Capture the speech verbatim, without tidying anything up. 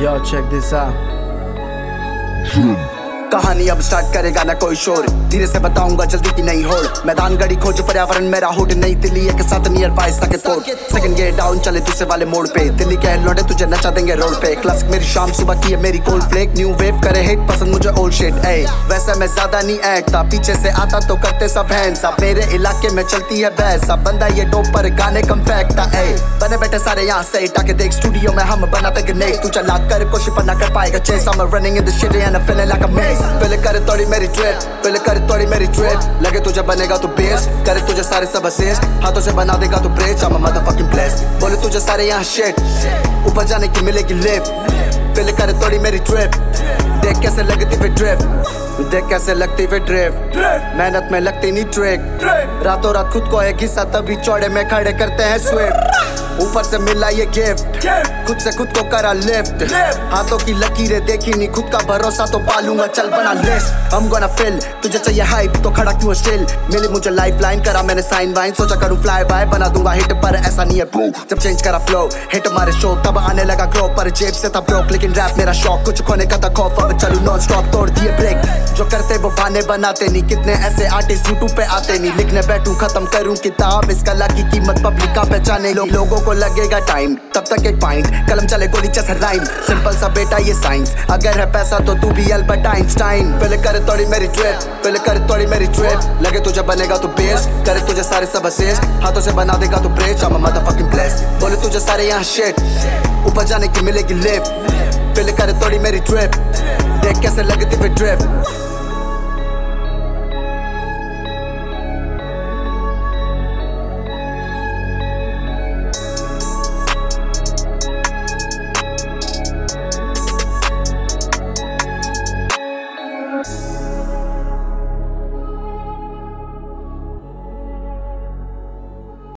Yo, check this out. कहानी अब start करेगा ना कोई शोर, धीरे से बताऊंगा जल्दी की नहीं होड़। मैदान गड़ी खोज पर्यावरण मेरा हुड, नई दिल्ली एक साथ नियर बाय सके पोर्ट। सेकंड गेट डाउन चले दूसरे वाले मोड़ पे, दिल्ली के लौटे तुझे नचा देंगे रोड पे। क्लासिक मेरी शाम सुबह की है मेरी कोल्ड फ्लेक, न्यू वेव करे हिट पसंद मुझे ओल्ड शिट। ए वैसे मैं ज्यादा नहीं एक्टा, पीछे से आता तो करते सब हैंड्स अप। मेरे इलाके में चलती है बैस, अब बंदा ये डोप पर गाने कम फैक्टा। ए बने बैठे सारे यहाँ से टाके देख, स्टूडियो में हम बनाते ग्रेनेड। तू चला कर कोशिश पर ना कर पाएगा chase, I'm running in the shit and I'm feeling like a mess। पहले करे तोड़ी मेरी ट्रिप, पहले करे तोड़ी मेरी ट्रिप। लगे तुझे बनेगा तू बेस्ट, करे तुझे सारे सब असिस्ट। हाथों से बना देगा तू breach, I'm a motherfucking blessed। बोले तुझे सारे यहाँ shit, ऊपर जाने की मिलेगी लिफ्ट। पहले करे तोड़ी मेरी ट्रिप, देख कैसे लगती फिर ड्रिफ्ट, देख कैसे लगती फिर ड्रिफ्ट। मेहनत में लगती नहीं ट्रिक, रातों रात खुद को एक हिस्सा तभी चौड़े में खड़े करते हैं स्विफ्ट। ऊपर से मिला ये गिफ्ट, खुद से खुद को करा लिफ्ट। हाथों की लकीरें देखी नहीं, खुद का भरोसा तो पालूंगा, चल बना लिस्ट। हम गोना फिल, तुझे चाहिए हाइप तो खड़ा क्यों स्टिल। मिली मुझे लाइफ लाइन, करा मैंने साइन वाइन, सोचा करूं फ्लाई बाय, बना दूंगा हिट पर ऐसा नहीं है प्रो। जब चेंज करा फ्लो हिट हमारे शो, तब आने लगा ग्रो, पर जेब से था ब्रोक लेकिन रैप मेरा शौक। कुछ खोने का था खौफ, अब चलूं नॉन स्टॉप, तोड़ दिए ब्रेक। जो करते वो बहाने बनाते नहीं, कितने ऐसे आर्टिस्ट यूट्यूब पे आते नहीं। लिखने बैठूं खत्म करूं किताब, इस कला की कीमत पब्लिक का पहचाने। लो, लोगों को लगेगा टाइम, तब तक एक पॉइंट कलम चले गोली जैसा राइम। सिंपल सा बेटा ये साइंस, अगर है पैसा तो तू भी अल्बर्ट आइंस्टाइन। पहले करे तोड़ी मेरी ट्रिप, पहले करे तोड़ी मेरी ट्रिप। लगे तुझे बनेगा तू बेस्ट, करे तुझे सारे सब असिस्ट। हाथों से बना देगा तू breach, I'm a motherfucking blessed। बोले तुझे सारे यहाँ shit, ऊपर जाने की मिलेगी लिफ्ट। पहले करे तोड़ी मेरी ट्रिप, देख कैसे लगती फिर ड्रिफ्ट।